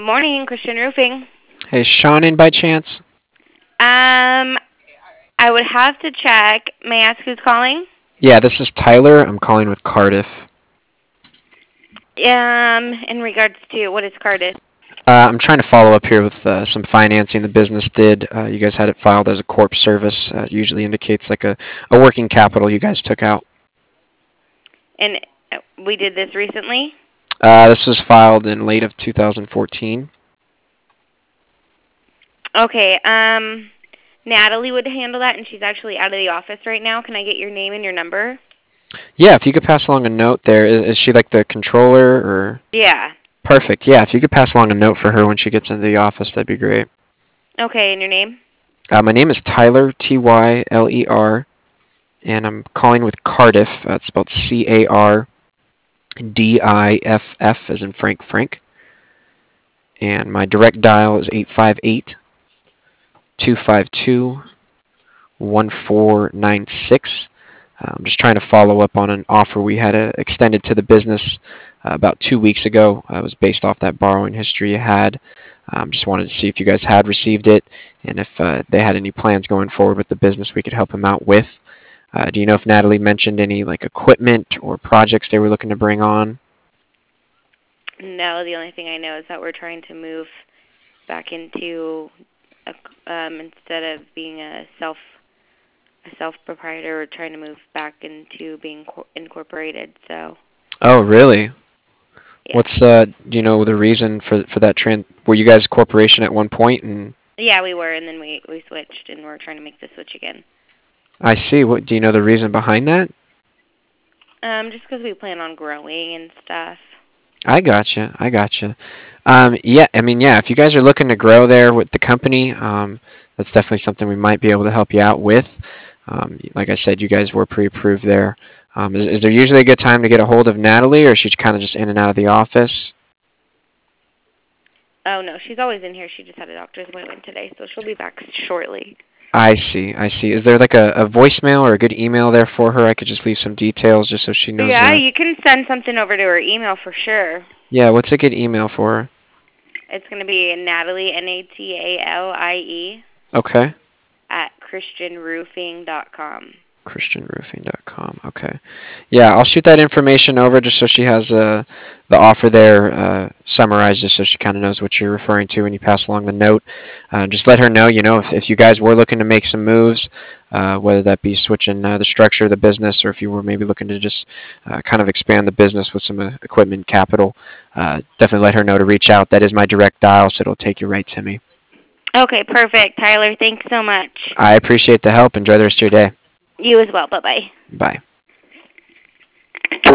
Morning, Christian Roofing. Hey, Sean in by chance? Um, I would have to check. May I ask who's calling? Yeah, this is Tyler. I'm calling with Cardiff. In regards to what is carded? I'm trying to follow up here with some financing the business did. You guys had it filed as a corp service. It usually indicates like a working capital you guys took out. And we did this recently. This was filed in late of 2014. Okay. Natalie would handle that, and she's actually out of the office right now. Can I get your name and your number? Yeah, if you could pass along a note there. Is she like the controller or? Yeah. Perfect. Yeah, if you could pass along a note for her when she gets into the office, that'd be great. Okay, and your name? My name is Tyler, Tyler, and I'm calling with Cardiff. It's spelled Cardiff, as in Frank. And my direct dial is 858-252-1496. I'm just trying to follow up on an offer we had extended to the business about 2 weeks ago. It was based off that borrowing history you had. Just wanted to see if you guys had received it and if they had any plans going forward with the business we could help them out with. Do you know if Natalie mentioned any like equipment or projects they were looking to bring on? No, the only thing I know is that we're trying to move back into instead of being a self proprietor, we're trying to move back into being incorporated. So Oh, really? yeah, What's do you know the reason for that trend? Were you guys a corporation at one point? And yeah, we were, and then we switched, and we're trying to make the switch again. I see. What do you know the reason behind that? Just because we plan on growing and stuff. I gotcha. Yeah, I mean, yeah, if you guys are looking to grow there with the company, that's definitely something we might be able to help you out with. Like I said, you guys were pre-approved there. Is there usually a good time to get a hold of Natalie, or is she kind of just in and out of the office? Oh no, she's always in here. She just had a doctor's appointment today, so she'll be back shortly. I see. Is there like a voicemail or a good email there for her? I could just leave some details just so she knows. Yeah, you can send something over to her email for sure. Yeah, what's a good email for her? It's going to be Natalie, Natalie, Okay. at christianroofing.com. ChristianRoofing.com. Okay. Yeah, I'll shoot that information over just so she has the offer there summarized, just so she kind of knows what you're referring to when you pass along the note. Just let her know, if you guys were looking to make some moves, whether that be switching the structure of the business or if you were maybe looking to just kind of expand the business with some equipment capital, definitely let her know to reach out. That is my direct dial, so it'll take you right to me. Okay, perfect. Tyler, thanks so much. I appreciate the help. Enjoy the rest of your day. You as well. Bye-bye. Bye.